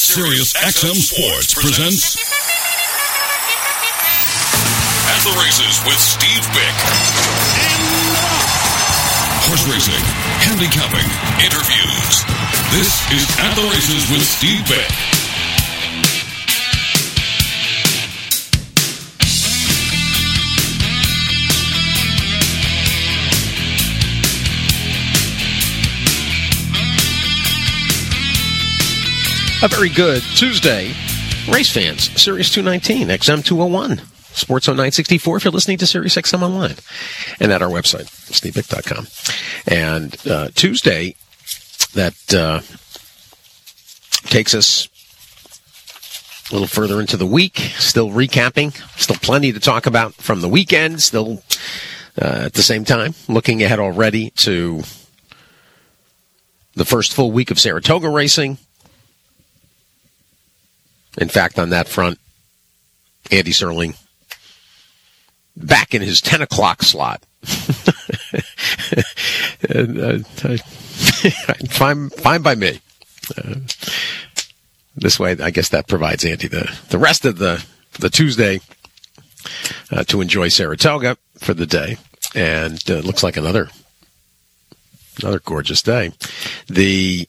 Sirius XM Sports presents At the Races with Steve Bick. Horse racing, handicapping, interviews. This is At the Races with Steve Bick. A very good Tuesday, race fans. Sirius 219, XM 201, Sports 0964 if you're listening to Sirius XM Online, and at our website, stevebick.com. And Tuesday, that takes us a little further into the week, still recapping, still plenty to talk about from the weekend, still at the same time, looking ahead already to the first full week of Saratoga racing. In fact, on that front, Andy Serling back in his 10 o'clock slot. Fine by me. This way, I guess that provides Andy the rest of the Tuesday to enjoy Saratoga for the day. And it looks like another gorgeous day. The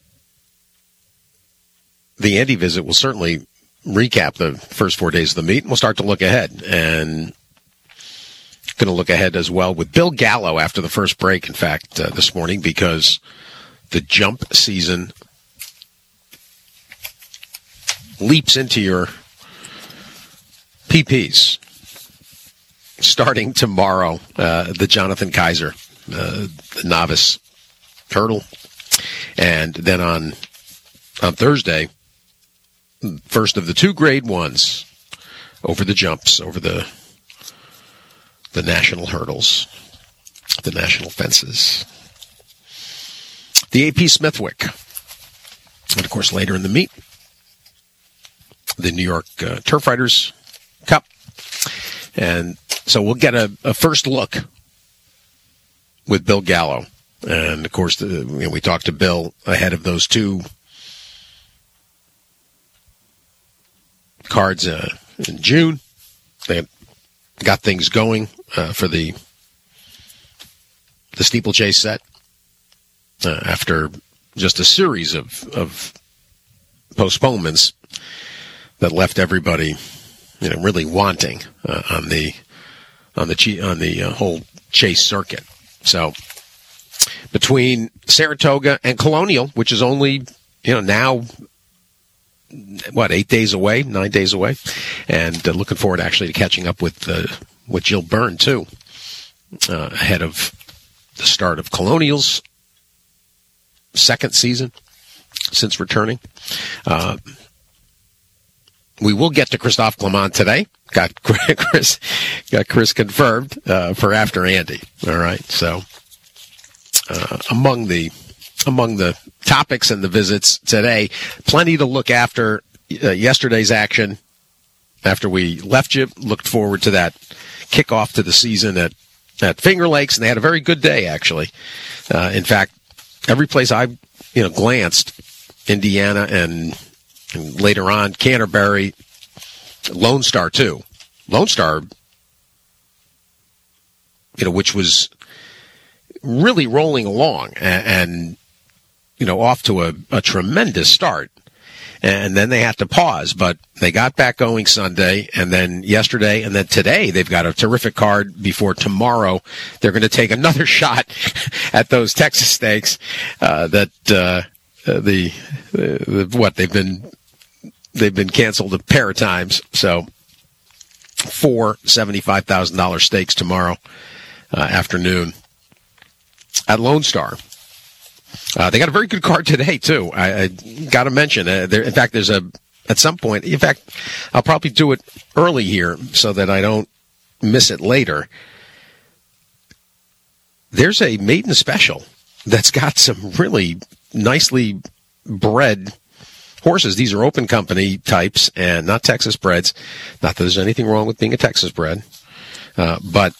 Andy visit will certainly recap the first 4 days of the meet, and we'll start to look ahead. And going to look ahead as well with Bill Gallo after the first break, in fact, this morning, because the jump season leaps into your PPs. Starting tomorrow, the Jonathan Kaiser, the novice hurdle. And then on Thursday, first of the two grade ones over the jumps, over the national hurdles, the national fences. The AP Smithwick. And, of course, later in the meet, the New York Turf Riders Cup. And so we'll get a first look with Bill Gallo. And, of course, we talked to Bill ahead of those two cards in June. They got things going for the steeplechase set after just a series of postponements that left everybody, really wanting on the whole chase circuit. So between Saratoga and Colonial, which is only now, 8 days away, 9 days away, and looking forward actually to catching up with Jill Byrne too, ahead of the start of Colonial's second season since returning. We will get to Christophe Clement today. Got Chris confirmed for after Andy. All right, so among the topics and the visits today, plenty to look after yesterday's action. After we left you, looked forward to that kickoff to the season at Finger Lakes, and they had a very good day, actually. In fact, every place I glanced, Indiana and later on Canterbury, Lone Star too. Lone Star, which was really rolling along and off to a tremendous start. And then they had to pause, but they got back going Sunday, and then yesterday, and then today they've got a terrific card before tomorrow. They're going to take another shot at those Texas Stakes they've been canceled a pair of times. So 4 $75,000 stakes tomorrow afternoon at Lone Star. They got a very good card today, too. I got to mention, in fact, there's at some point, in fact, I'll probably do it early here so that I don't miss it later. There's a maiden special that's got some really nicely bred horses. These are open company types and not Texas breds. Not that there's anything wrong with being a Texas bred, but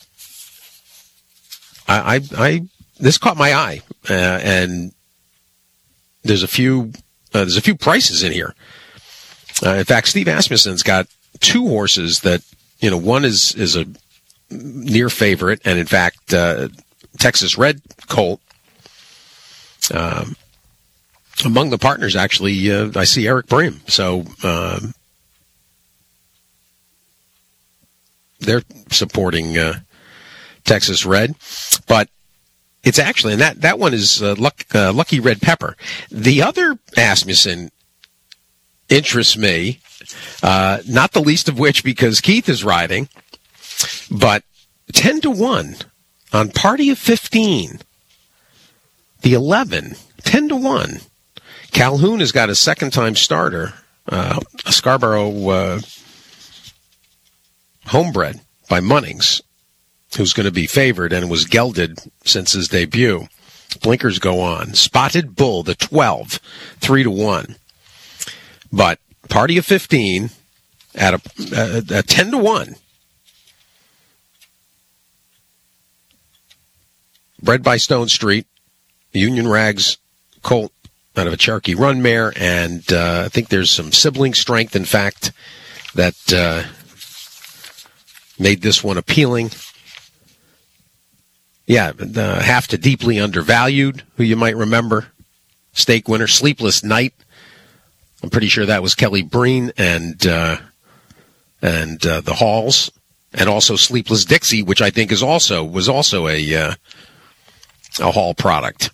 this caught my eye, and there's a few prices in here. In fact, Steve Asmussen's got two horses that, one is a near favorite, and in fact, Texas Red Colt. Among the partners, actually, I see Eric Bream. So they're supporting Texas Red. But it's actually, and that one is Lucky Red Pepper. The other Asmussen interests me, not the least of which because Keith is riding, but 10-1 on Party of 15. The 11, 10-1. Calhoun has got a second-time starter, a Scarborough homebred by Munnings, who's going to be favored and was gelded since his debut. Blinkers go on. Spotted Bull, the 12, 3-1. But Party of 15 at a 10-1. Bred by Stone Street, Union Rags Colt out of a Cherokee Run mare, and I think there's some sibling strength, in fact, that made this one appealing. Yeah, half to Deeply Undervalued, who you might remember, stake winner. Sleepless Night, I'm pretty sure that was Kelly Breen and the Halls, and also Sleepless Dixie, which I think was also a Hall product.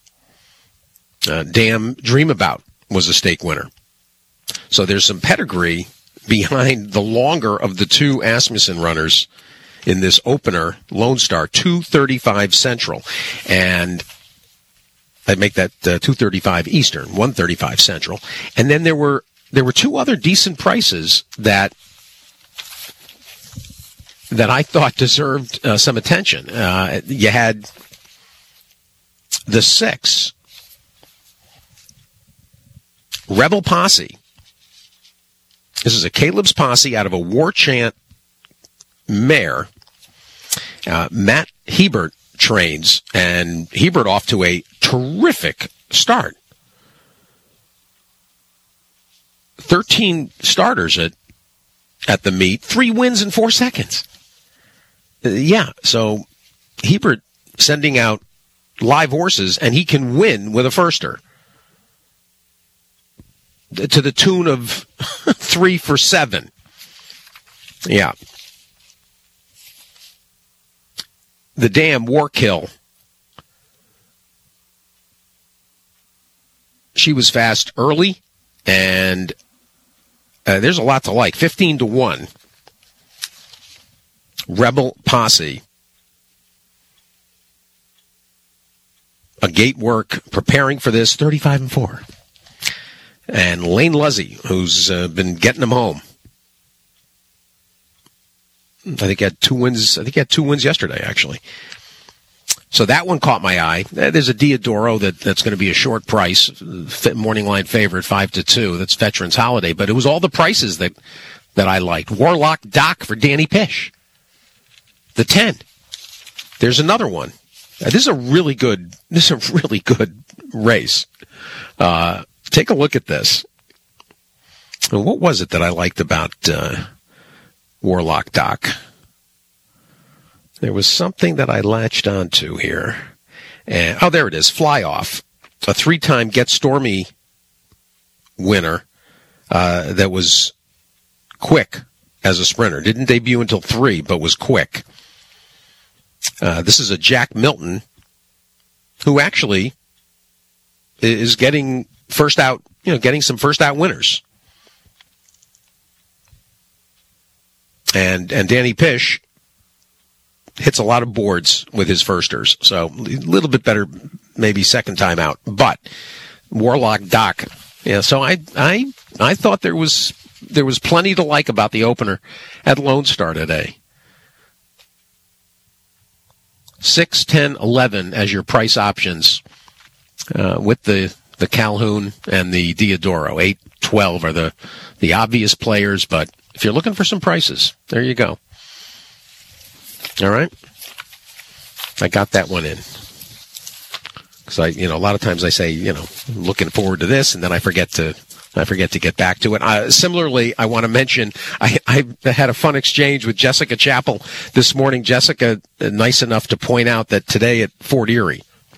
Damn Dream About was a stake winner. So there's some pedigree behind the longer of the two Asmussen runners in this opener, Lone Star, 235 Central. And I'd make that 235 Eastern, 135 Central. And then there were two other decent prices that I thought deserved some attention. You had the 6, Rebel Posse. This is a Caleb's Posse out of a War Chant mare. Matt Hebert trains, and Hebert off to a terrific start. 13 starters at the meet, 3 wins in 4 seconds. So Hebert sending out live horses, and he can win with a firster to the tune of 3 for 7. Yeah. The Damn Warkill. She was fast early, and there's a lot to like. 15-1. Rebel Posse. A gate work preparing for this, 35-4. And Lane Luzzy, who's been getting them home. I think he had 2 wins. I think he had 2 wins yesterday, actually. So that one caught my eye. There's a Diodoro that's going to be a short price, morning line favorite, 5-2. That's Veterans Holiday. But it was all the prices that I liked. Warlock Doc for Danny Pish, the 10. There's another one. This is a really good race. Take a look at this. What was it that I liked about Warlock Doc? There was something that I latched onto here. And, there it is. Fly Off. A 3-time Get Stormy winner that was quick as a sprinter. Didn't debut until 3, but was quick. This is a Jack Milton who actually is getting first out, getting some first out winners. And Danny Pish hits a lot of boards with his firsters. So a little bit better maybe second time out. But Warlock Doc. Yeah, so I thought there was plenty to like about the opener at Lone Star today. 6, 10, 11 as your price options with the Calhoun and the Diodoro. 8, 12 are the obvious players, but if you're looking for some prices, there you go. All right? I got that one in. Because a lot of times I say, looking forward to this, and then I forget to I forget to get back to it. Similarly, I want to mention, I had a fun exchange with Jessica Chappell this morning. Jessica, nice enough to point out that today at Fort Erie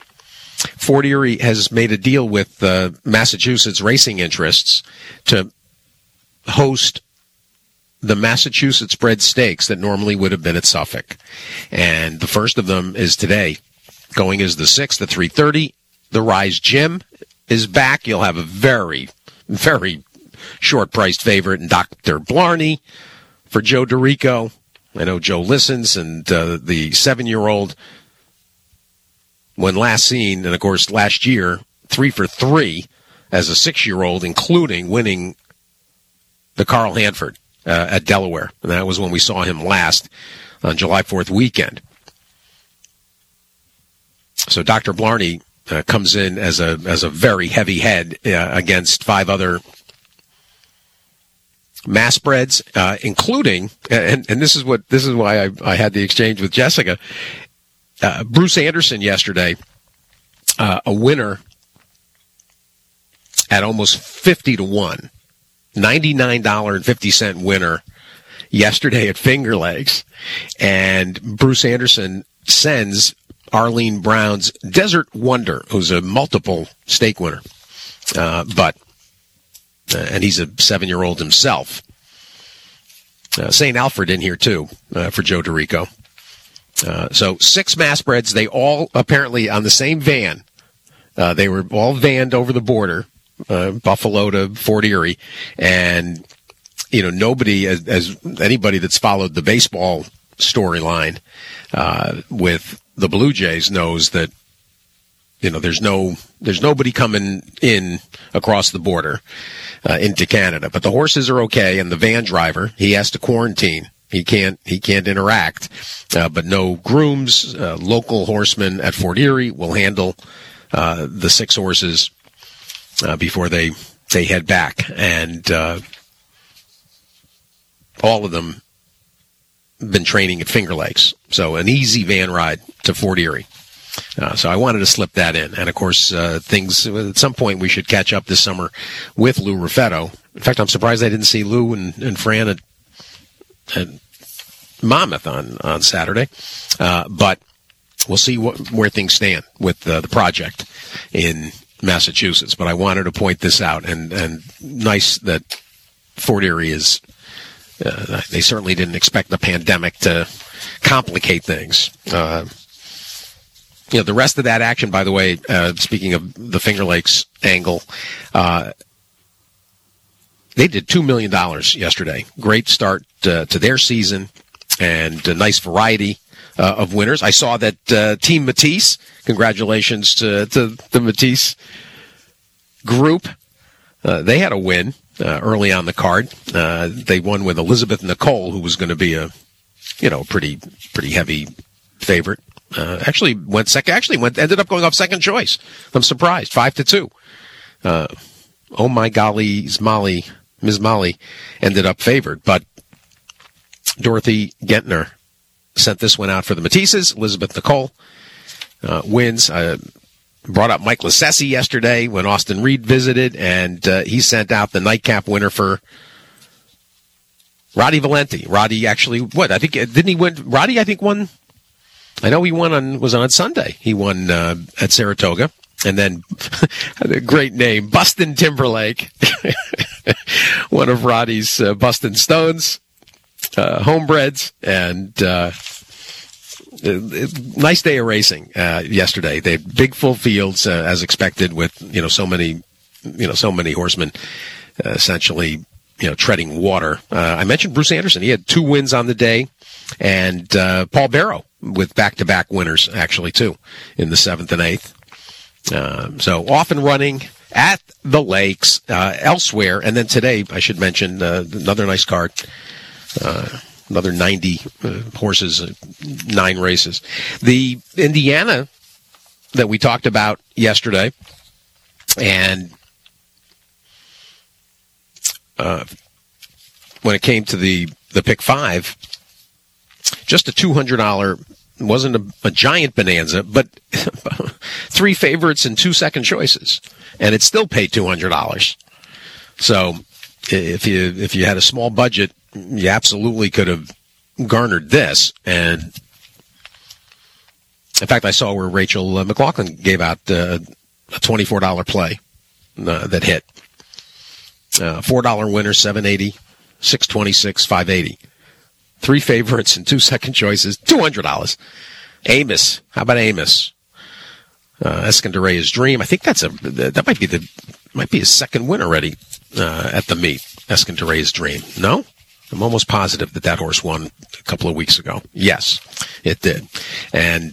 has made a deal with Massachusetts racing interests to host the Massachusetts bred stakes that normally would have been at Suffolk. And the first of them is today, going as the 6th at 3:30. The Rise Gym is back. You'll have a very, very short-priced favorite in Dr. Blarney for Joe DeRico. I know Joe listens, and the 7-year-old, when last seen, and of course last year, 3 for 3 as a 6-year-old, including winning the Carl Hanford at Delaware. And that was when we saw him last on July 4th weekend. So Dr. Blarney comes in as a very heavy head against 5 other mass breds, including, and this is why I had the exchange with Jessica. Bruce Anderson yesterday, a winner at almost 50-1, $99.50 winner yesterday at Finger Lakes, and Bruce Anderson sends Arlene Brown's Desert Wonder, who's a multiple stake winner, and he's a 7-year-old himself. St. Alfred in here too for Joe DeRico. So 6 mass breds. They all apparently on the same van. They were all vanned over the border, Buffalo to Fort Erie, and nobody, as anybody that's followed the baseball storyline with the Blue Jays knows that there's nobody coming in across the border into Canada. But the horses are okay, and the van driver, he has to quarantine. He can't interact. But no grooms. Local horsemen at Fort Erie will handle the 6 horses before they head back, and all of them been training at Finger Lakes. So an easy van ride to Fort Erie. So I wanted to slip that in. And, of course, things at some point we should catch up this summer with Lou Raffetto. In fact, I'm surprised I didn't see Lou and Fran at Monmouth on Saturday. But we'll see where things stand with the project in Massachusetts. But I wanted to point this out. And nice that Fort Erie is... they certainly didn't expect the pandemic to complicate things. The rest of that action, by the way, speaking of the Finger Lakes angle, they did $2 million yesterday. Great start to their season, and a nice variety of winners. I saw that Team Matisse, congratulations to the Matisse group. They had a win early on the card. They won with Elizabeth Nicole, who was going to be a pretty heavy favorite. Actually went second. Ended up going off second choice. I'm surprised. 5-2. Oh my golly, Ms. Molly ended up favored, but Dorothy Gentner sent this one out for the Matisses. Elizabeth Nicole wins. Brought up Mike Lassesi yesterday when Austin Reed visited, and he sent out the nightcap winner for Roddy Valenti. Roddy actually, didn't he win? Roddy, I think, won. I know he was on Sunday. He won at Saratoga. And then, a great name, Bustin Timberlake, one of Roddy's Bustin Stones, homebreds, and nice day of racing yesterday. They had big full fields as expected, with so many horsemen essentially treading water. I mentioned Bruce Anderson. He had 2 wins on the day, and Paul Barrow with back-to-back winners actually too in the 7th and 8th. So off and running at the lakes, elsewhere, and then today I should mention another nice card. Another 90 horses, 9 races. The Indiana that we talked about yesterday, and when it came to the pick 5, just a $200, wasn't a giant bonanza, but 3 favorites and 2 second choices, and it still paid $200. So if you had a small budget, you absolutely could have garnered this. And in fact, I saw where Rachel McLaughlin gave out a $24 play that hit. $4 winner, $780, $626, $580. 3 favorites and 2 second choices, $200. Amos, how about Amos? Escandaria's Dream. I think that might be his second win already at the meet. Escandaria's Dream. No, I'm almost positive that horse won a couple of weeks ago. Yes, it did, and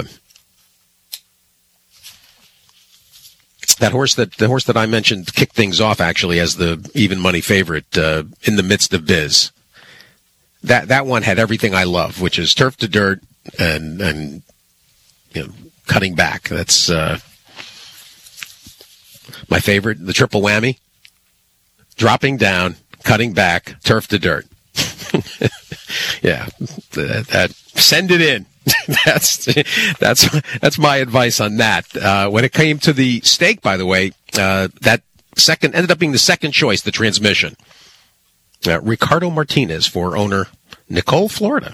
the horse that I mentioned kicked things off actually as the even money favorite in the midst of Biz. That one had everything I love, which is turf to dirt and cutting back. That's my favorite. The triple whammy: dropping down, cutting back, turf to dirt. Yeah, that send it in. That's my advice on that. When it came to the stake, by the way, that second ended up being the second choice, the Transmission. Ricardo Martinez for owner Nicole Florida,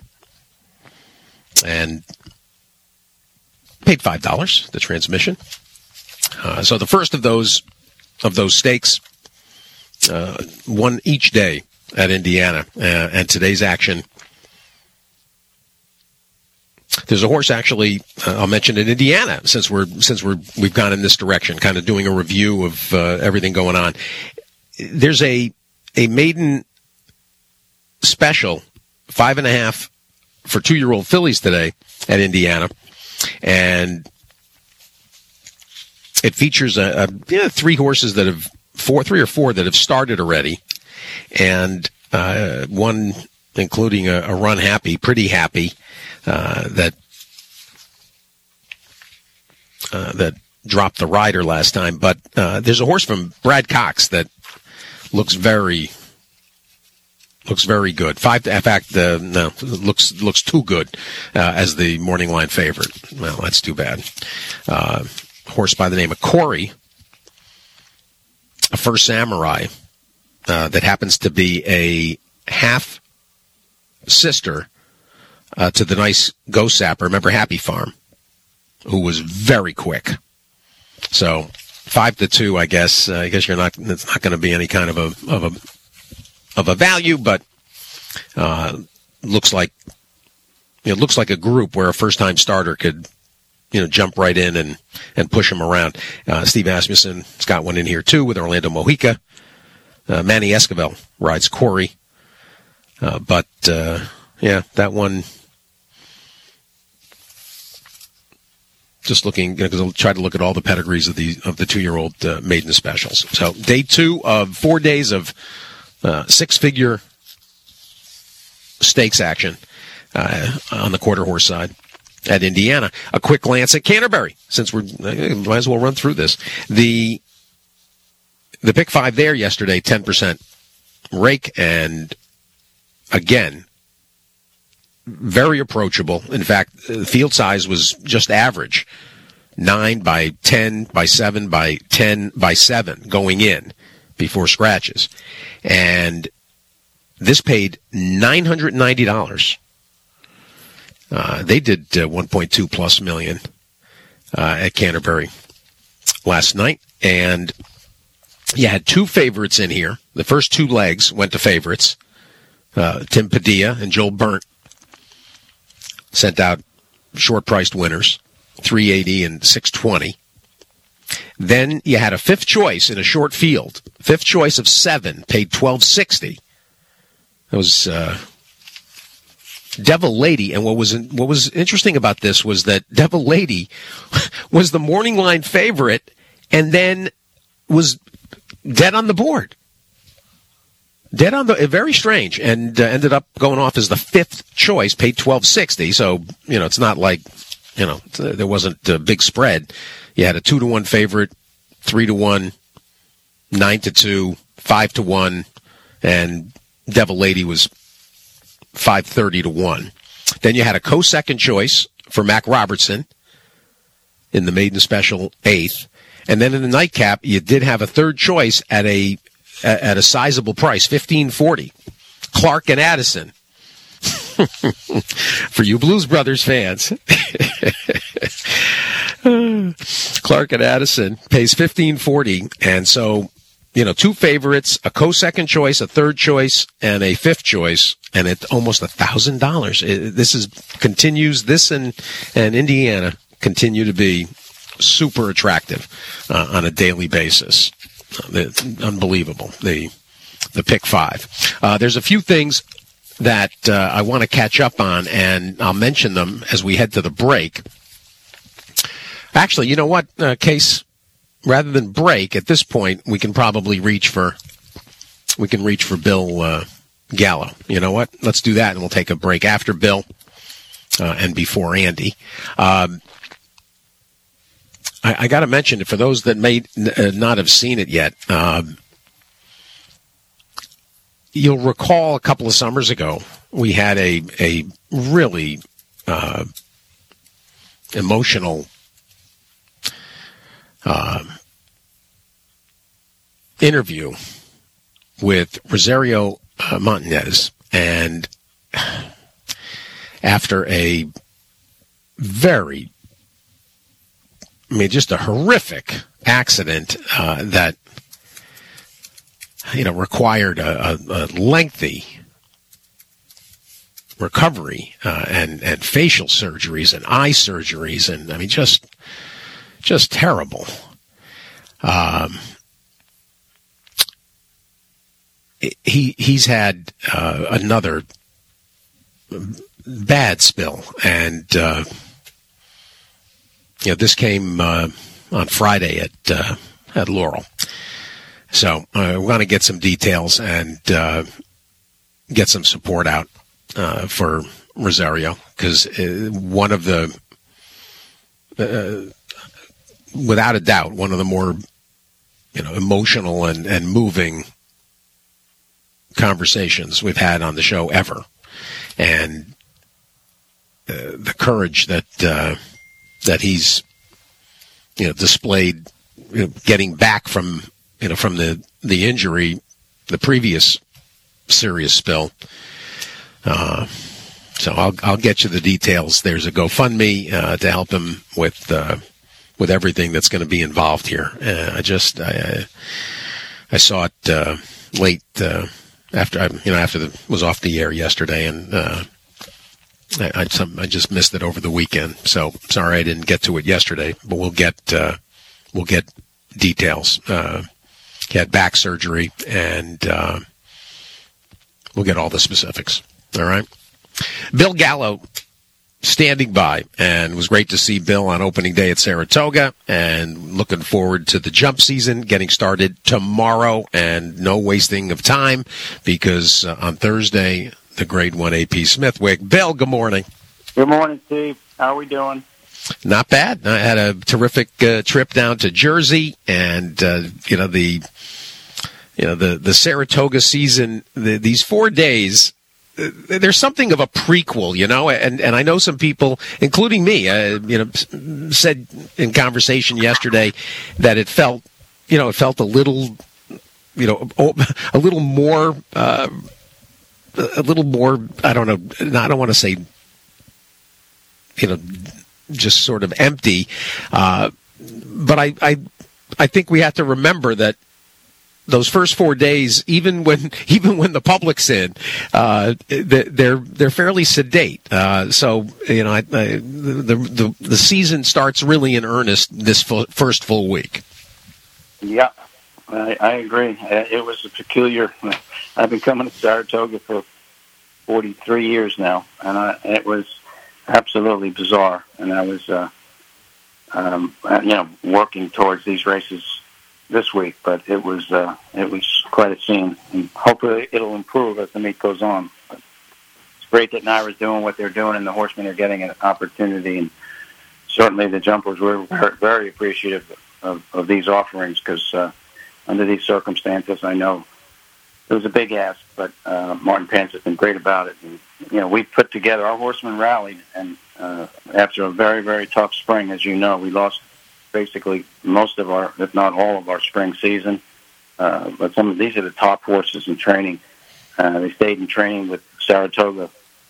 and paid $5. The Transmission. So the first of those stakes won each day at Indiana, and today's action. There's a horse actually I'll mention in Indiana since we've gone in this direction, kind of doing a review of everything going on. There's a maiden special 5.5 for 2-year-old fillies today at Indiana, and it features 3 horses that have 3 or 4 that have started already, and one including a Run Happy, Pretty Happy, that dropped the rider last time. But there's a horse from Brad Cox that looks very good. 5, in fact, looks too good as the morning line favorite. Well, that's too bad. Horse by the name of Corey, a First Samurai, that happens to be a half sister to the nice Ghost Sapper. Remember Happy Farm, who was very quick. So 5-2, I guess. I guess you're not. It's not going to be any kind of a value, but looks like a group where a first-time starter could jump right in and push him around. Steve Asmussen's got one in here too with Orlando Mojica. Manny Esquivel rides Corey, but that one. Just looking, because I'll try to look at all the pedigrees of the 2-year-old maiden specials. So day 2 of 4 days of 6-figure stakes action on the quarter horse side at Indiana. A quick glance at Canterbury, since we might as well run through this. The pick 5 there yesterday, 10% rake, and again, very approachable. In fact, the field size was just average. 9 by 10 by 7 by 10 by 7 going in before scratches. And this paid $990. They did 1.2 plus million at Canterbury last night. And you had 2 favorites in here. The first 2 legs went to favorites. Tim Padilla and Joel Burnt sent out short-priced winners, $380 and $620. Then you had a 5th choice in a short field. 5th choice of 7 paid $1260. That was Devil Lady. And what was interesting about this was that Devil Lady was the morning line favorite and then was dead on the board. Very strange, and ended up going off as the 5th choice, paid $1260. So, it's not like, there wasn't a big spread. You had a 2-1 favorite, 3-1, 9-2, 5-1, and Devil Lady was 530-1. Then you had a co-second choice for Mac Robertson in the maiden special 8th. And then in the nightcap, you did have a 3rd choice at a at a sizable price, $15.40. Clark and Addison. For you Blues Brothers fans. Clark and Addison pays $15.40, and so, two favorites, a co-second choice, a third choice, and a fifth choice, and it's almost $1,000. This and Indiana continue to be super attractive on a daily basis. It's unbelievable. The pick five. There's a few things that I want to catch up on, and I'll mention them as we head to the break. Actually, you know what, Case? Rather than break, at this point, we can probably reach for Bill Gallo. You know what? Let's do that, and we'll take a break after Bill and before Andy. I got to mention it for those that may not have seen it yet. You'll recall a couple of summers ago, we had a really emotional interview with Rosario Montanez, and after a just a horrific accident that required a lengthy recovery and facial surgeries and eye surgeries, and just terrible. He's had another bad spill, and this came on Friday at Laurel. So we want to get some details and get some support out for Rosario, because one of the, without a doubt, one of the more emotional and moving conversations we've had on the show ever, and the courage that he's displayed, getting back from the injury, the previous serious spill. So I'll get you the details. There's a GoFundMe to help him with everything that's going to be involved here. I saw it late after it was off the air yesterday, and I just missed it over the weekend. So sorry I didn't get to it yesterday, but we'll get details. He had back surgery, and we'll get all the specifics. All right. Bill Gallo standing by, and it was great to see Bill on opening day at Saratoga, and looking forward to the jump season getting started tomorrow, and no wasting of time, because on Thursday, the grade 1 AP Smithwick. Bill, good morning. Good morning, Steve. How are we doing? Not bad. I had a terrific trip down to Jersey, and the Saratoga season. These 4 days, there's something of a prequel, and I know some people, including me, said in conversation yesterday that it felt a little, a little more. I don't know. I don't want to say, just sort of empty. But I think we have to remember that those first 4 days, even when the public's in, they're fairly sedate. So the season starts really in earnest this first full week. Yeah, I agree. It was a peculiar. I've been coming to Saratoga for 43 years now, and it was absolutely bizarre. And I was, working towards these races this week, but it was quite a scene, and hopefully it'll improve as the meet goes on. But it's great that Naira's doing what they're doing, and the horsemen are getting an opportunity, and certainly the jumpers were very, very appreciative of these offerings, because under these circumstances, I know it was a big ask, but Martin Pants has been great about it. And, we put together, our horsemen rallied, and after a very, very tough spring, as you know, we lost basically most of our, if not all of our spring season. But these are the top horses in training. They stayed in training with Saratoga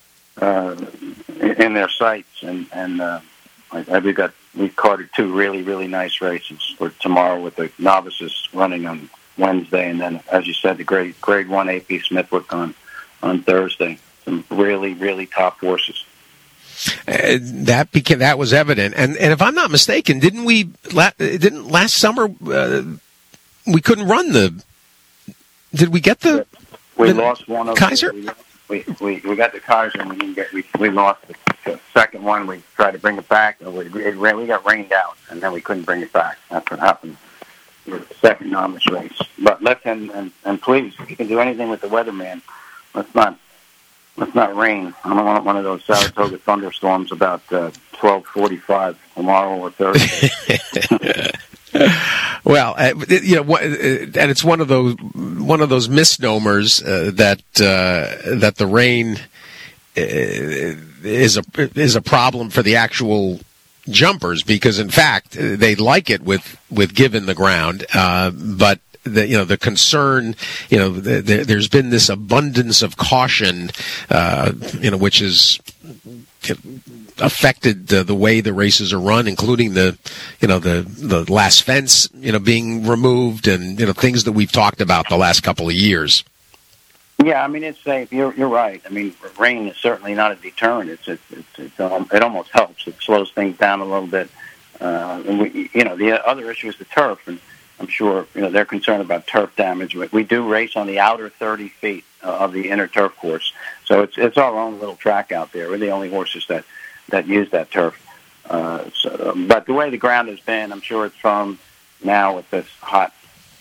in their sights, and we've carted 2 really, really nice races for tomorrow with the novices running on Wednesday, and then, as you said, the grade 1 AP Smithwick on Thursday. Some really, really top horses. That was evident, and if I'm not mistaken, didn't last summer we couldn't run the? Did we get the? We lost one of Kaiser. We got the Kaiser, and we didn't get. We lost the second one. We tried to bring it back. We got rained out, and then we couldn't bring it back. That's what happened with the second novice race. But and please, if you can do anything with the weatherman, let's not rain. I don't want one of those Saratoga thunderstorms about 12:45 tomorrow or Thursday. Well, and it's one of those misnomers that the rain is a problem for the actual jumpers, because in fact they like it with give in the ground, but the concern, there's been this abundance of caution, which is affected the way the races are run, including the last fence, being removed, and things that we've talked about the last couple of years. Yeah, I mean, it's safe. You're right. I mean, rain is certainly not a deterrent. It almost helps. It slows things down a little bit. And the other issue is the turf, and I'm sure they're concerned about turf damage. We do race on the outer 30 feet of the inner turf course, so it's our own little track out there. We're the only horses that use that turf. But the way the ground has been, I'm sure it's from now with this hot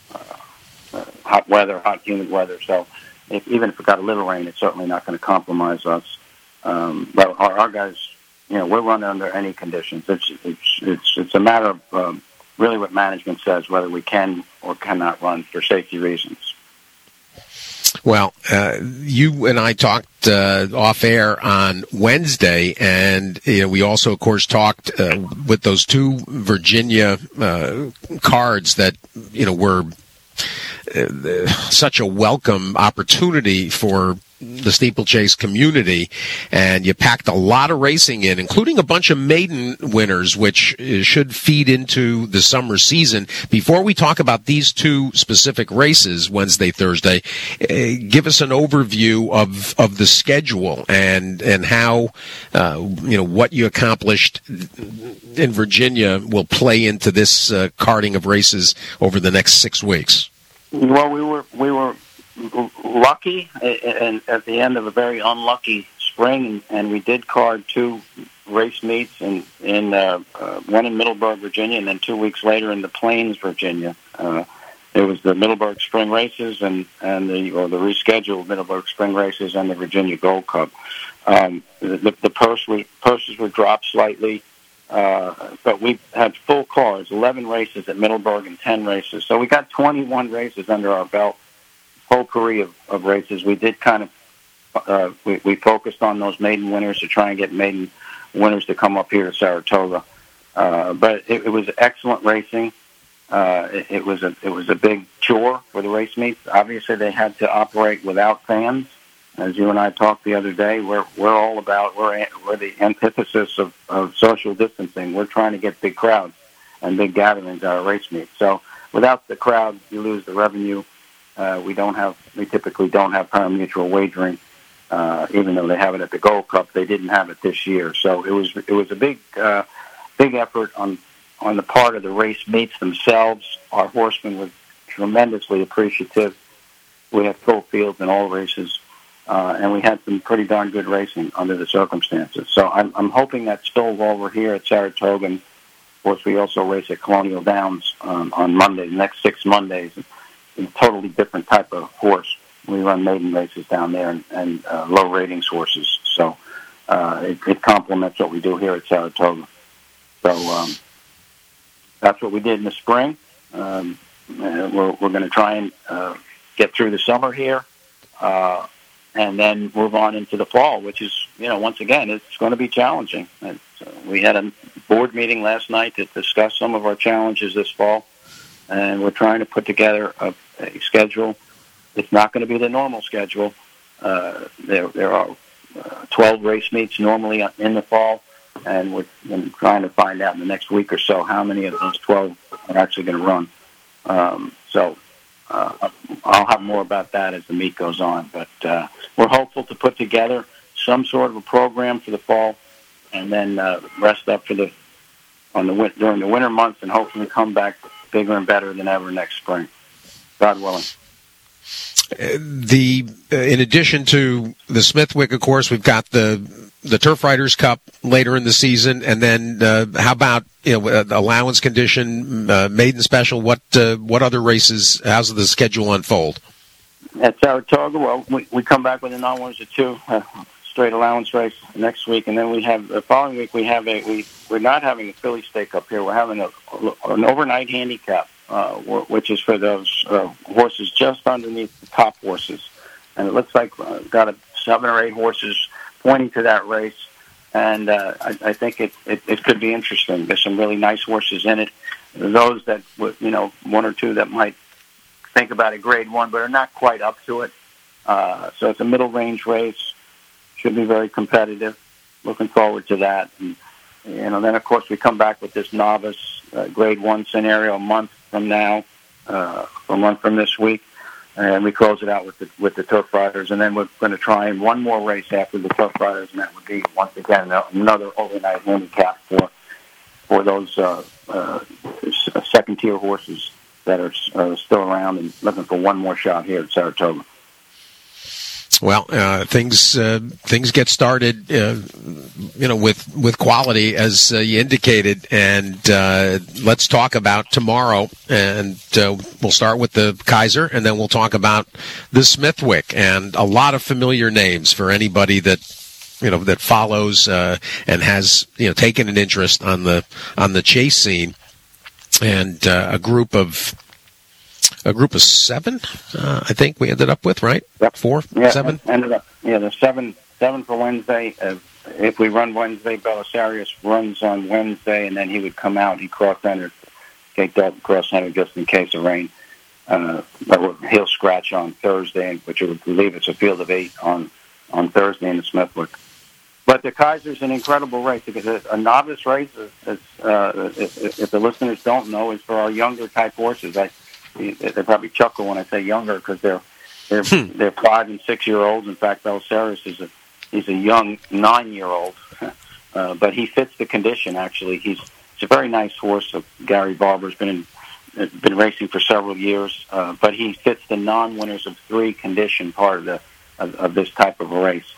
weather, hot humid weather. So even if it got a little rain, it's certainly not going to compromise us. But our guys, we're running under any conditions. It's a matter of really what management says, whether we can or cannot run for safety reasons. Well, you and I talked off air on Wednesday, and we also, of course, talked with those 2 Virginia cards that were such a welcome opportunity for the steeplechase community, and you packed a lot of racing in, including a bunch of maiden winners, which should feed into the summer season. Before we talk about these 2 specific races, Wednesday, Thursday, give us an overview of the schedule and how what you accomplished in Virginia will play into this carting of races over the next 6 weeks. Well, we were lucky and at the end of a very unlucky spring, and we did card 2 race meets, and one in Middleburg, Virginia, and then 2 weeks later in the Plains, Virginia. It was the Middleburg Spring Races and the rescheduled Middleburg Spring Races and the Virginia Gold Cup. The purses were dropped slightly, but we had full cars, 11 races at Middleburg and 10 races. So we got 21 races under our belt. Whole career of races. We did kind of we focused on those maiden winners to try and get maiden winners to come up here to Saratoga. But it was excellent racing. It was a big chore for the race meets. Obviously, they had to operate without fans. As you and I talked the other day, we're all about we're the antithesis of social distancing. We're trying to get big crowds and big gatherings at our race meets. So without the crowd, you lose the revenue. We typically don't have pari-mutuel wagering, even though they have it at the Gold Cup. They didn't have it this year, so it was a big effort on the part of the race meets themselves. Our horsemen were tremendously appreciative. We had full fields in all races, and we had some pretty darn good racing under the circumstances. So I'm hoping that spills over here at Saratoga. And of course, we also race at Colonial Downs on Monday, the next 6 Mondays. A totally different type of horse. We run maiden races down there and low ratings horses. So it complements what we do here at Saratoga. So that's what we did in the spring. We're going to try and get through the summer here and then move on into the fall, which is, once again, it's going to be challenging. We had a board meeting last night to discuss some of our challenges this fall. and we're trying to put together a schedule. It's not going to be the normal schedule. There are 12 race meets normally in the fall, and we're trying to find out in the next week or so how many of those 12 are actually going to run. So I'll have more about that as the meet goes on. But we're hopeful to put together some sort of a program for the fall, and then rest up for during the winter months, and hopefully come back bigger and better than ever next spring, God willing. In addition to the Smithwick, of course, we've got the Turf Riders Cup later in the season, and then how about allowance condition, maiden special? What other races? How's the schedule unfold? At Saratoga, well, we come back with an non-winners of 2 straight allowance race next week, and then we have the following week. We're not having a Philly Stake up here. We're having an overnight handicap, which is for those horses just underneath the top horses, and it looks like got 7 or 8 horses pointing to that race, and I think it could be interesting. There's some really nice horses in it. Those that 1 or 2 that might think about a Grade 1, but are not quite up to it. So it's a middle range race. Should be very competitive. Looking forward to that. And then of course we come back with this novice Grade 1 scenario a month from now, a month from this week, and we close it out with the Turf Riders. And then we're going to try and one more race after the Turf Riders, and that would be once again another overnight handicap for those second tier horses that are still around and looking for one more shot here at Saratoga. Well, things get started, with quality, as you indicated, and let's talk about tomorrow. And we'll start with the Kaiser, and then we'll talk about the Smithwick, and a lot of familiar names for anybody that follows and has taken an interest on the chase scene, and a group of 7, I think we ended up with, right? Yep. 4, yeah, 7? Ended up, there's 7 for Wednesday. If we run Wednesday, Belisarius runs on Wednesday, and then he would come out. He cross-entered, Kate Dalton cross-entered just in case of rain. But he'll scratch on Thursday, which I would believe it's a field of 8 on Thursday in the Smithwick. But the Kaiser's an incredible race, because a novice race, if the listeners don't know, is for our younger type horses. They probably chuckle when I say younger, because they're 5 and 6 year olds. In fact, Belisarius is a young 9-year-old, but he fits the condition. Actually, he's a very nice horse. Gary Barber's been racing for several years, but he fits the non-winners of 3 condition part of this type of a race.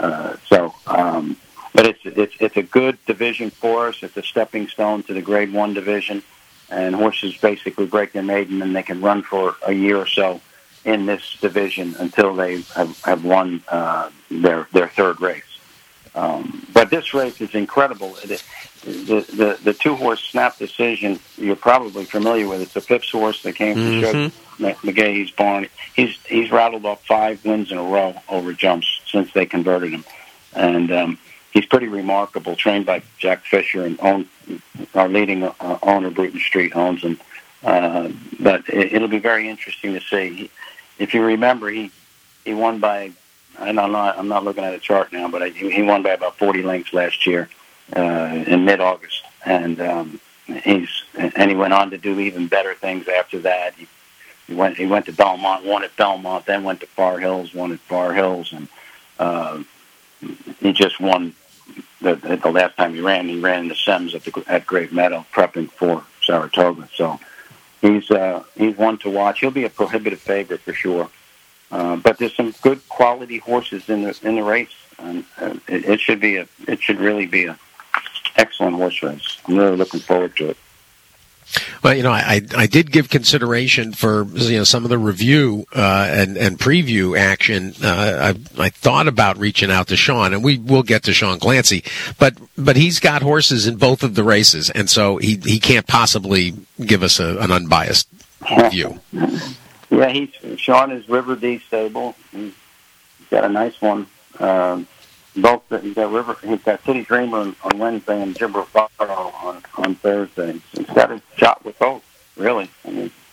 But it's a good division for us. It's a stepping stone to the Grade 1 division. And horses basically break their maiden, and they can run for a year or so in this division until they have won their 3rd race. But this race is incredible. The 2-horse Snap Decision, you're probably familiar with. It's a Phipps horse that came from Judge McGahee's barn. He's rattled off 5 wins in a row over jumps since they converted him, and he's pretty remarkable. Trained by Jack Fisher, and our leading owner, Bruton Street, owns him. But it'll be very interesting to see. If you remember, he won by, I'm not looking at a chart now, but he won by about 40 lengths last year in mid-August, and he went on to do even better things after that. He went to Belmont, won at Belmont, then went to Far Hills, won at Far Hills, and he just won. The last time he ran in the Sems at Great Meadow, prepping for Saratoga. So he's one to watch. He'll be a prohibitive favorite for sure. But there's some good quality horses in the race, and it should really be an excellent horse race. I'm really looking forward to it. Well, I did give consideration for some of the review and preview action. I thought about reaching out to Sean, and we will get to Sean Clancy, but he's got horses in both of the races, and so he can't possibly give us an unbiased view. Yeah, Sean is River D stable. He's got a nice one. He's got City Dreamer on Wednesday and Gibraltar on Thursday. He's got a shot with both, really. I mean,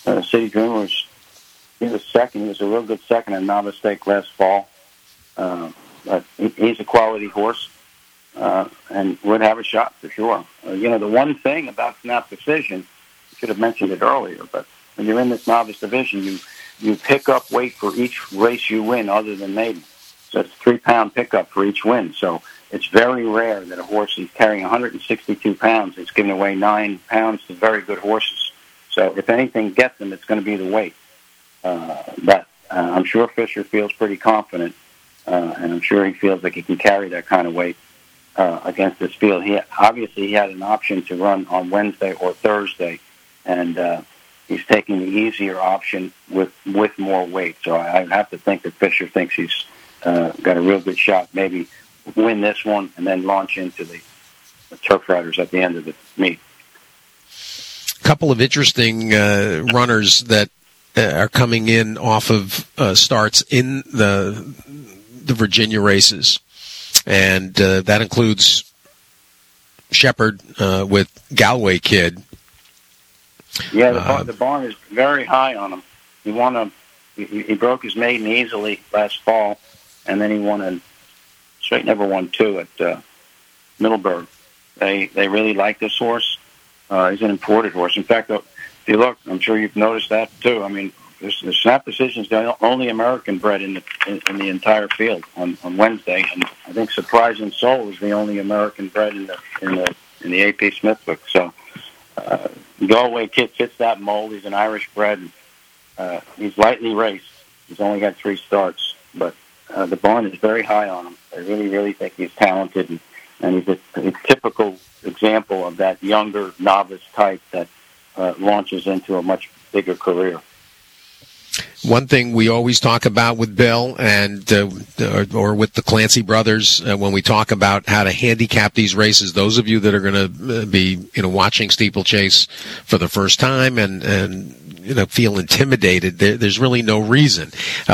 City Dreamer he was second. He was a real good second in Novice Stake last fall. But he's a quality horse and would have a shot for sure. The one thing about Snap Decision, I should have mentioned it earlier, but when you're in this novice division, you pick up weight for each race you win other than maiden. So it's a 3-pound pickup for each win. So it's very rare that a horse is carrying 162 pounds. It's giving away 9 pounds to very good horses. So if anything gets them, it's going to be the weight. But I'm sure Fisher feels pretty confident, and I'm sure he feels like he can carry that kind of weight against this field. He had an option to run on Wednesday or Thursday, and he's taking the easier option with more weight. So I have to think that Fisher thinks he's got a real good shot, maybe win this one and then launch into the Turf Riders at the end of the meet. A couple of interesting runners that are coming in off of starts in the Virginia races, and that includes Shepherd with Galway Kid. Yeah, the barn is very high on him. He broke his maiden easily last fall, and then he won a straight never won 2 at Middleburg. They really like this horse. He's an imported horse. In fact, if you look, I'm sure you've noticed that too. I mean, the Snap Decision is the only American bred in the entire field on Wednesday, and I think Surprising Soul is the only American bred in the AP Smithwick. So Galway Kid fits that mold. He's an Irish bred. He's lightly raced. He's only got 3 starts, but the barn is very high on him. I really, really think he's talented, and he's a typical example of that younger novice type that launches into a much bigger career. One thing we always talk about with Bill and or with the Clancy brothers when we talk about how to handicap these races, those of you that are going to be watching Steeplechase for the first time and feel intimidated, there's really no reason.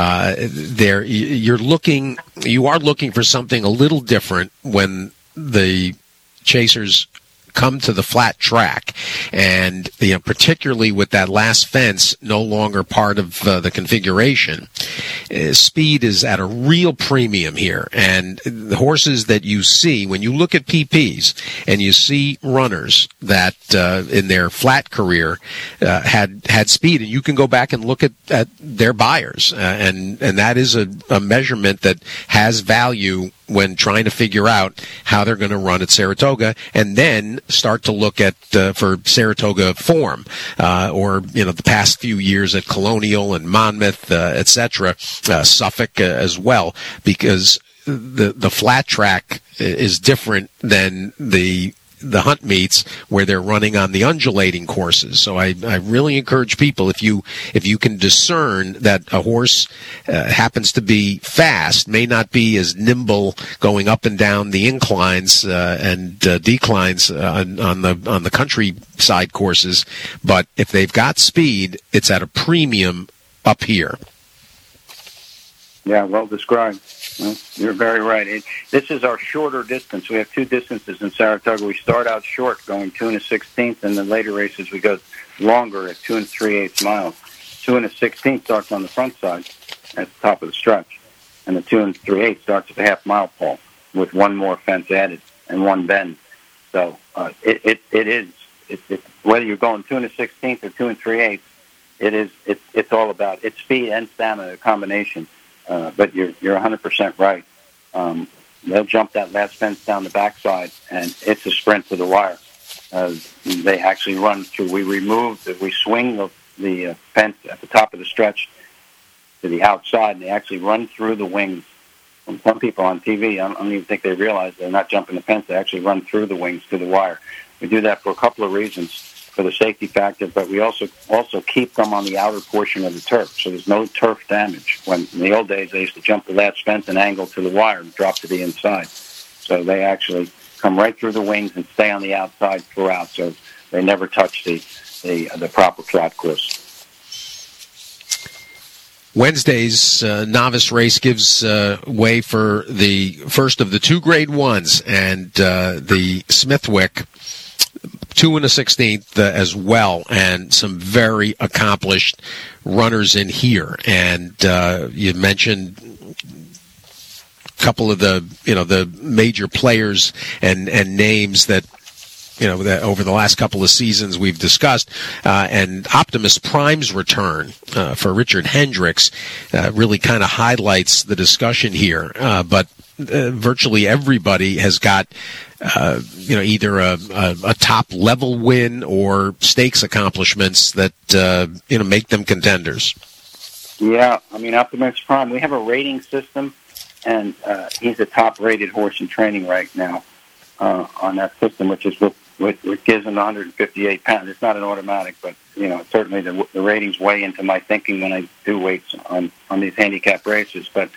You are looking for something a little different when the chasers come to the flat track, and particularly with that last fence no longer part of the configuration, speed is at a real premium here. And the horses that you see when you look at PPs and you see runners that in their flat career had speed, and you can go back and look at their buyers, and that is a measurement that has value when trying to figure out how they're going to run at Saratoga, and then start to look at for Saratoga form, or the past few years at Colonial and Monmouth, etc., Suffolk as well, because the flat track is different than the hunt meets where they're running on the undulating courses. So I really encourage people, if you can discern that a horse happens to be fast, may not be as nimble going up and down the inclines and declines on the countryside courses, but if they've got speed, it's at a premium up here. Yeah, well described. Well, you're very right. This is our shorter distance. We have 2 distances in Saratoga. We start out short, going 2 1/16, and the later races we go longer at 2 3/8 miles. 2 1/16 starts on the front side at the top of the stretch, and the 2 3/8 starts at the half-mile pole with 1 more fence added and 1 bend. So it is whether you're going 2 1/16 or 2 3/8, it's all about its speed and stamina combination. But you're 100% right. They'll jump that last fence down the backside, and it's a sprint to the wire. They actually run through. We swing the fence at the top of the stretch to the outside, and they actually run through the wings. And some people on TV, I don't even think they realize they're not jumping the fence. They actually run through the wings to the wire. We do that for a couple of reasons. For the safety factor, but we also keep them on the outer portion of the turf, so there's no turf damage. When in the old days they used to jump the latch fence and angle to the wire and drop to the inside, so they actually come right through the wings and stay on the outside throughout, so they never touch the proper trot course. Wednesday's novice race gives way for the first of the 2 Grade 1s, and the Smithwick 2 1/16 as well, and some very accomplished runners in here. And you mentioned a couple of the major players and names that that over the last couple of seasons we've discussed, and Optimus Prime's return for Richard Hendricks really kind of highlights the discussion here. But virtually everybody has got either a top level win or stakes accomplishments that make them contenders. Yeah, I mean, Optimus Prime, we have a rating system, and he's a top rated horse in training right now on that system, which gives him 158 pounds. It's not an automatic, but certainly the ratings weigh into my thinking when I do weights on these handicap races. But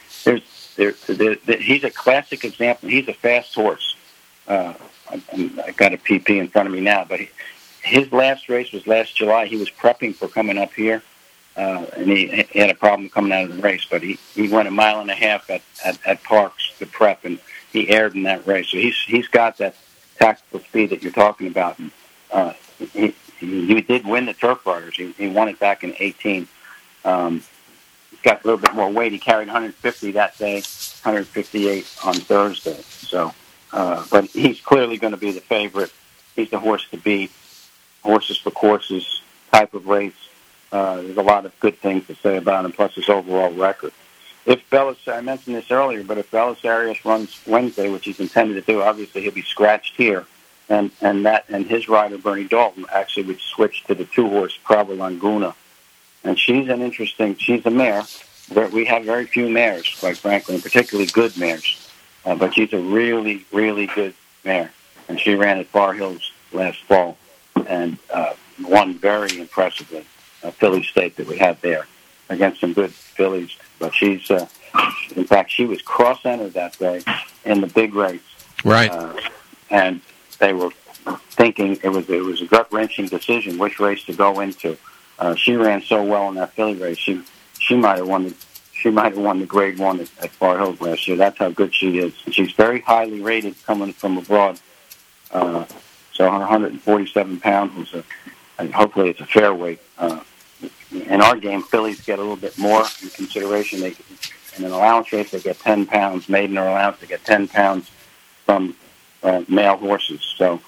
he's a classic example. He's a fast horse. I've got a PP in front of me now, but his last race was last July. He was prepping for coming up here, and he had a problem coming out of the race. But he went 1.5 miles at Parks to prep, and he aired in that race. So he's got that tactical speed that you're talking about. He did win the Turf Riders. He won it back in 2018. He's got a little bit more weight. He carried 150 that day, 158 on Thursday. So, but he's clearly going to be the favorite. He's the horse to beat. Horses for courses type of race. There's a lot of good things to say about him, plus his overall record. I mentioned this earlier, but if Belisarius runs Wednesday, which he's intended to do, obviously he'll be scratched here, and his rider Bernie Dalton actually would switch to the 2-horse Prava Laguna, and she's a mare. We have very few mares, quite frankly, and particularly good mares, but she's a really, really good mare, and she ran at Far Hills last fall and won very impressively, a filly stake that we had there against some good fillies. But she's, in fact, she was cross-entered that day in the big race. Right. And they were thinking it was a gut-wrenching decision which race to go into. She ran so well in that filly race. She might have won the Grade 1 at Far Hills last year. That's how good she is. She's very highly rated coming from abroad. So her 147 pounds and hopefully it's a fair weight. In our game, fillies get a little bit more in consideration. In an allowance race, they get 10 pounds. Maiden or allowance, they get 10 pounds from male horses. So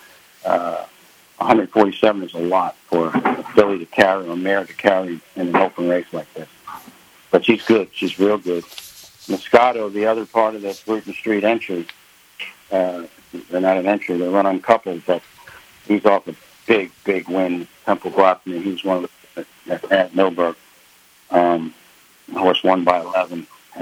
147 is a lot for a filly to carry or a mare to carry in an open race like this. But she's good. She's real good. Moscato, the other part of the Bruton Street entry, they're not an entry. They run uncoupled, but he's off a big, big win. Temple Gluttony, he's one of the at Millburg. The horse won by 11.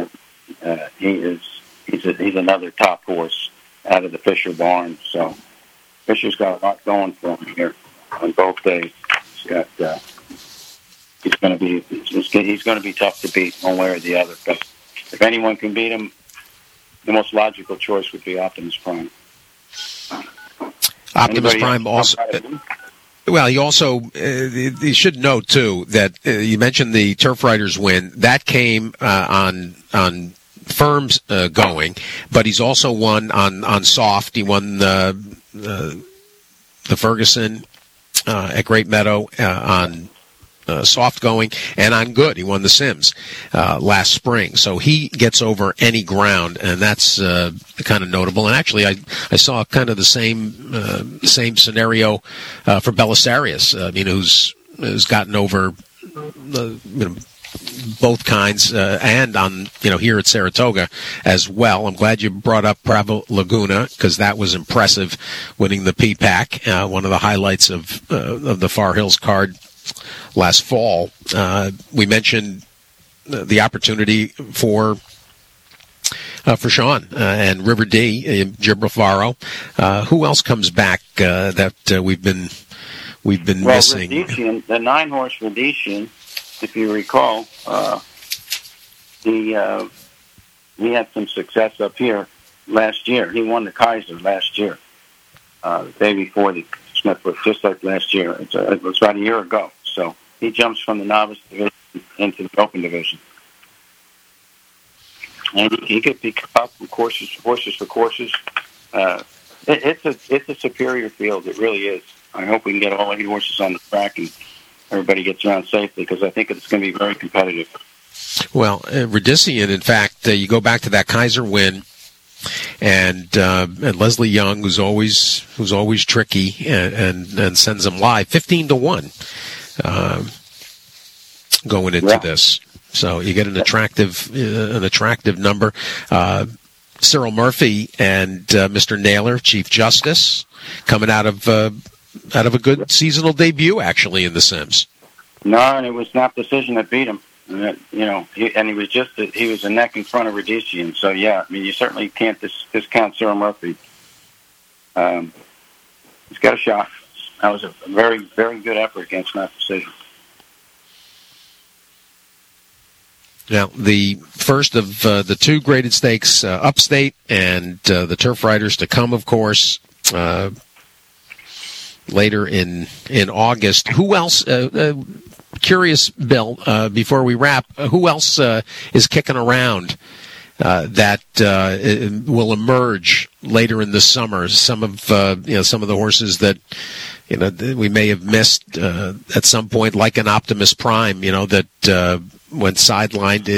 He's another top horse out of the Fisher barn. So Fisher's got a lot going for him here on both days. He's going to be tough to beat one way or the other. But if anyone can beat him, the most logical choice would be Optimus Prime. Optimus Prime also. Well, you should note too that you mentioned the Turf Riders win that came on firms going, but he's also won on soft. He won the Ferguson at Great Meadow on soft going, and on good. He won the Sims last spring, so he gets over any ground, and that's kind of notable. And actually, I saw kind of the same scenario for Belisarius. Who's gotten over both kinds, and on here at Saratoga as well. I'm glad you brought up Prava Laguna because that was impressive, winning the P-Pack, one of the highlights of the Far Hills card last fall. We mentioned the opportunity for Sean and River D, Gibralfaro. Who else comes back that we've been missing? Rhodesian, the 9-horse Rhodesian, if you recall, he had some success up here last year. He won the Kaiser last year, the day before the Smithwick, just like last year. It was about a year ago. So he jumps from the novice division into the open division. And he could pick up horses for courses. It's a superior field. It really is. I hope we can get all 8 horses on the track and everybody gets around safely, because I think it's going to be very competitive. Well, Radician, in fact, you go back to that Kaiser win, and Leslie Young, who's always tricky and sends them live 15-1 going into this. So you get an attractive number. Cyril Murphy and Mr. Naylor, Chief Justice, coming out of a good seasonal debut actually in the Sims. No, and it was Snap Decision that beat him. He was a neck in front of Radician. So yeah, I mean, you certainly can't discount Cyril Murphy. He's got a shot. That was a very, very good effort against Snap Decision. Now, the first of the 2 graded stakes, Upstate and the Turf Riders to come, of course, later in August. Who else? Curious, Bill, before we wrap, who else is kicking around that will emerge later in the summer? Some of the horses that we may have missed at some point, like an Optimus Prime, that went sidelined.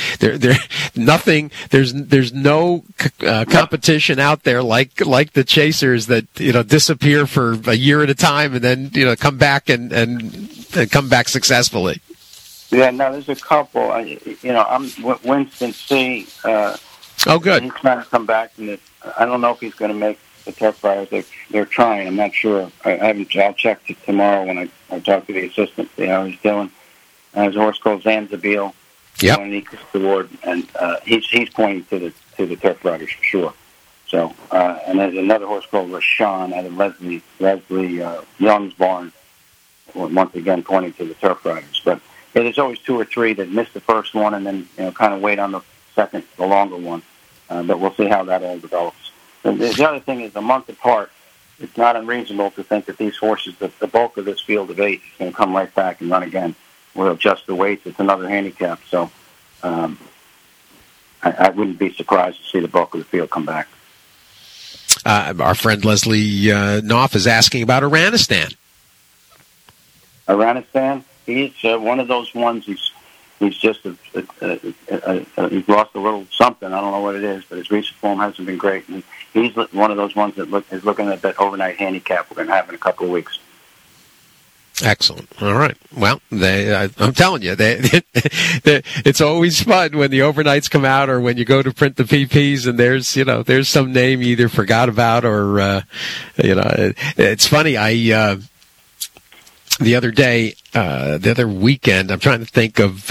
There's no competition out there like the Chasers that disappear for a year at a time and then come back and come back successfully. Yeah, no, there's a couple. I'm Winston C. Oh, good. He's trying to come back, and I don't know if he's going to make the Turf Riders. They're trying. I'm not sure. I'll check it tomorrow when I talk to the assistant, see how he's doing. There's a horse called Zanzibil. Yep. Won an Equus Award, and he's pointing to the Turf Riders for sure. So, and there's another horse called Rashawn out of Leslie Young's barn. Once again, pointing to the Turf Riders. But there's always 2 or 3 that miss the first one and then kind of wait on the second, the longer one. But we'll see how that all develops. And the other thing is, a month apart, it's not unreasonable to think that these horses, the bulk of this field of 8, is going to come right back and run again. We'll adjust the weights. It's another handicap. So I wouldn't be surprised to see the bulk of the field come back. Our friend Leslie Knopf is asking about Iranistan. Iranistan, he's one of those ones. He's just he's lost a little something. I don't know what it is, but his recent form hasn't been great. And he's one of those ones that is looking at that overnight handicap we're going to have in a couple of weeks. Excellent. All right. Well, I'm telling you, it's always fun when the overnights come out, or when you go to print the PPs and there's some name you either forgot about or it's funny. The other weekend, I'm trying to think of.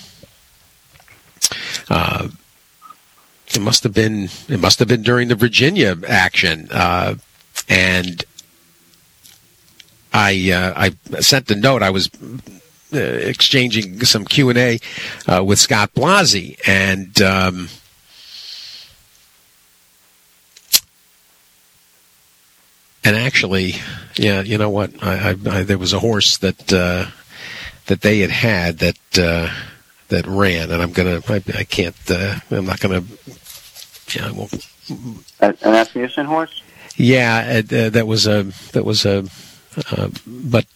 It must have been during the Virginia action, and I sent the note. I was exchanging some Q&A with Scott Blasi, and actually, yeah, you know what? There was a horse that they had that ran, and I'm not gonna. Yeah, well, an Asmussen horse. Yeah, that was a. But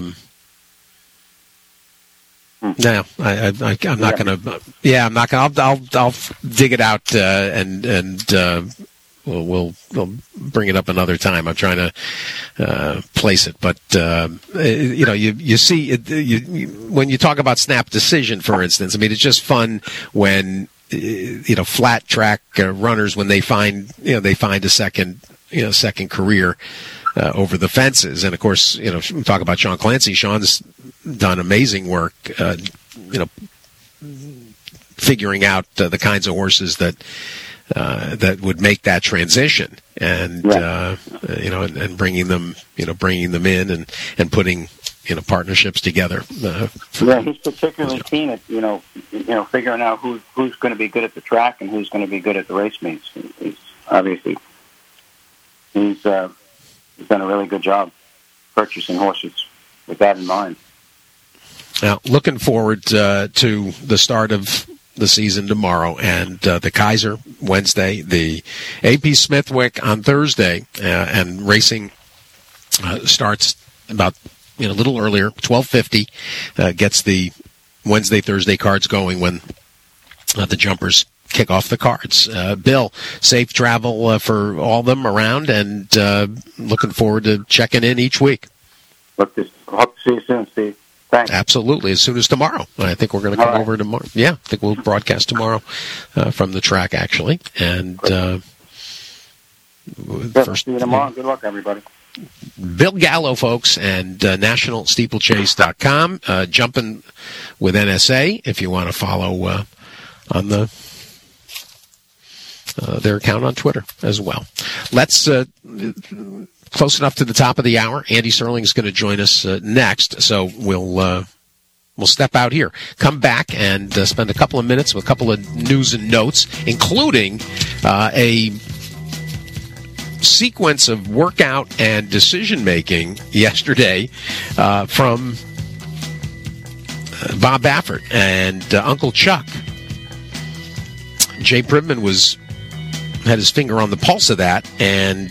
no, I'm not going to. Yeah, I'm not going. I'll dig it out and we'll bring it up another time. I'm trying to place it, but you see it, when you talk about Snap Decision, for instance. I mean, it's just fun when flat track runners, when they find a second career over the fences. And of course, talk about Sean Clancy. Sean's done amazing work, figuring out the kinds of horses that would make that transition, and and bringing them in and putting partnerships together. He's particularly keen at figuring out who's going to be good at the track and who's going to be good at the race meets. He's obviously he's done a really good job purchasing horses with that in mind. Now, looking forward to the start of the season tomorrow, and the Kaiser Wednesday, the AP Smithwick on Thursday, and racing starts about a little earlier, 12:50. Gets the Wednesday, Thursday cards going when the jumpers kick off the cards. Bill, safe travel for all of them around, and looking forward to checking in each week. Hope to see you soon, Steve. Thanks. Absolutely, as soon as tomorrow. I think we're going to come over tomorrow. Yeah, I think we'll broadcast tomorrow from the track, actually. And first, see you tomorrow. Good luck, everybody. Bill Gallo, folks, and NationalSteeplechase.com. Jumping with NSA if you want to follow on their account on Twitter as well. Let's close enough to the top of the hour. Andy Serling is going to join us next, so we'll step out here, come back, and spend a couple of minutes with a couple of news and notes, including a sequence of workout and decision-making yesterday from Bob Baffert and Uncle Chuck. Jay Privman had his finger on the pulse of that, and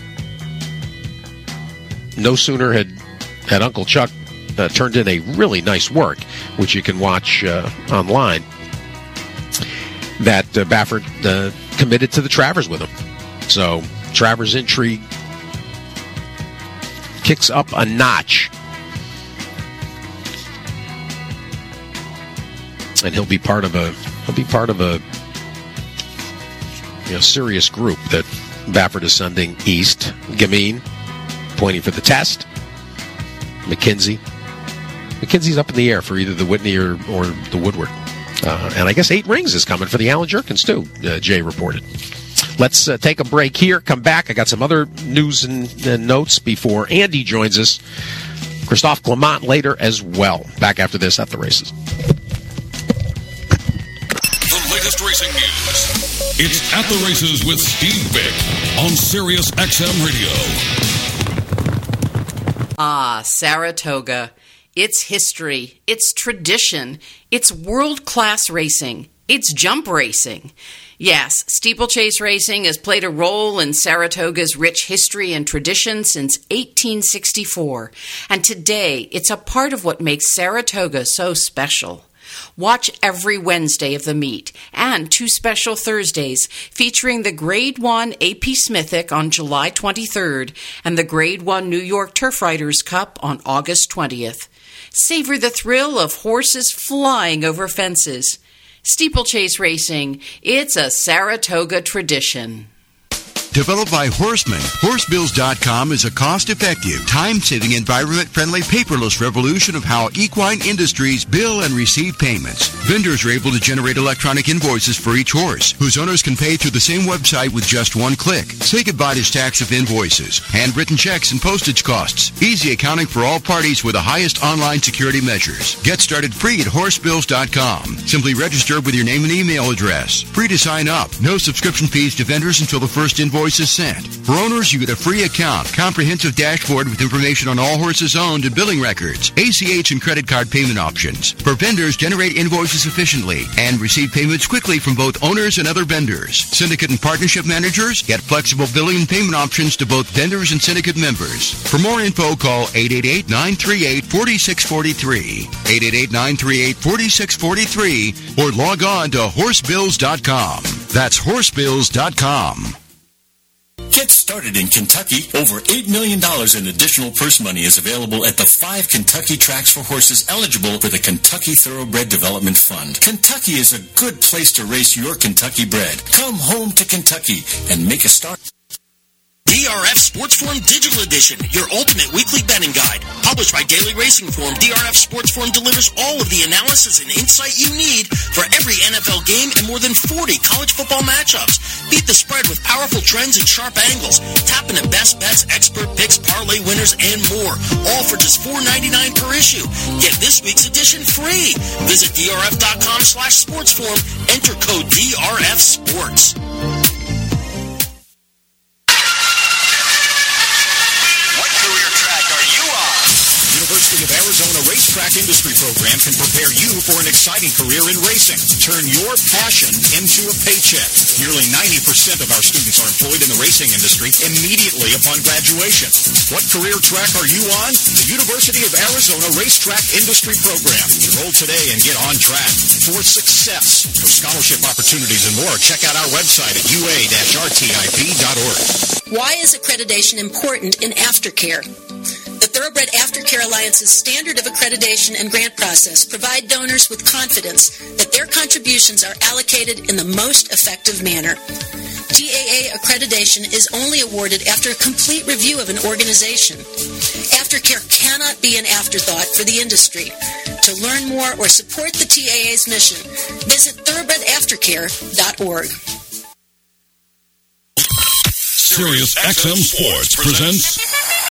no sooner had Uncle Chuck turned in a really nice work, which you can watch online, that Baffert committed to the Travers with him. So Travers' intrigue kicks up a notch, and he'll be part of a serious group that Baffert is sending east. Gamine pointing for the test. McKenzie's up in the air for either the Whitney or the Woodward. And I guess 8 rings is coming for the Alan Jerkins, too, Jay reported. Let's take a break here, come back. I got some other news and notes before Andy joins us. Christophe Clement later as well. Back after this at the races. The latest racing news. It's At the Races with Steve Vick on Sirius XM Radio. Saratoga. It's history. It's tradition. It's world-class racing. It's jump racing. Yes, steeplechase racing has played a role in Saratoga's rich history and tradition since 1864. And today, it's a part of what makes Saratoga so special. Watch every Wednesday of the meet and 2 special Thursdays featuring the Grade 1 AP Smithic on July 23rd and the Grade 1 New York Turf Riders Cup on August 20th. Savor the thrill of horses flying over fences. Steeplechase racing, it's a Saratoga tradition. Developed by Horseman, Horsebills.com is a cost-effective, time-saving, environment-friendly, paperless revolution of how equine industries bill and receive payments. Vendors are able to generate electronic invoices for each horse, whose owners can pay through the same website with just one click. Say goodbye to stacks of invoices, handwritten checks, and postage costs. Easy accounting for all parties with the highest online security measures. Get started free at Horsebills.com. Simply register with your name and email address. Free to sign up. No subscription fees to vendors until the first invoice is sent. For owners, you get a free account, comprehensive dashboard with information on all horses owned and billing records, ACH and credit card payment options. For vendors, generate invoices efficiently and receive payments quickly from both owners and other vendors. Syndicate and partnership managers get flexible billing and payment options to both vendors and syndicate members. For more info, call 888-938-4643, 888-938-4643, or log on to Horsebills.com. That's Horsebills.com. Get started in Kentucky. Over $8 million in additional purse money is available at the 5 Kentucky tracks for horses eligible for the Kentucky Thoroughbred Development Fund. Kentucky is a good place to race your Kentucky bred. Come home to Kentucky and make a start. DRF Sports Forum Digital Edition, your ultimate weekly betting guide. Published by Daily Racing Form, DRF Sports Forum delivers all of the analysis and insight you need for every NFL game and more than 40 college football matchups. Beat the spread with powerful trends and sharp angles. Tap into best bets, expert picks, parlay winners, and more. All for just $4.99 per issue. Get this week's edition free. Visit drf.com/sportsforum. Enter code DRF Sports. University of Arizona Racetrack Industry Program can prepare you for an exciting career in racing. Turn your passion into a paycheck. Nearly 90% of our students are employed in the racing industry immediately upon graduation. What career track are you on? The University of Arizona Racetrack Industry Program. Enroll today and get on track for success. For scholarship opportunities and more, check out our website at ua-rtip.org. Why is accreditation important in aftercare? The Thoroughbred Aftercare Alliance's standard of accreditation and grant process provide donors with confidence that their contributions are allocated in the most effective manner. TAA accreditation is only awarded after a complete review of an organization. Aftercare cannot be an afterthought for the industry. To learn more or support the TAA's mission, visit thoroughbredaftercare.org. Sirius XM Sports presents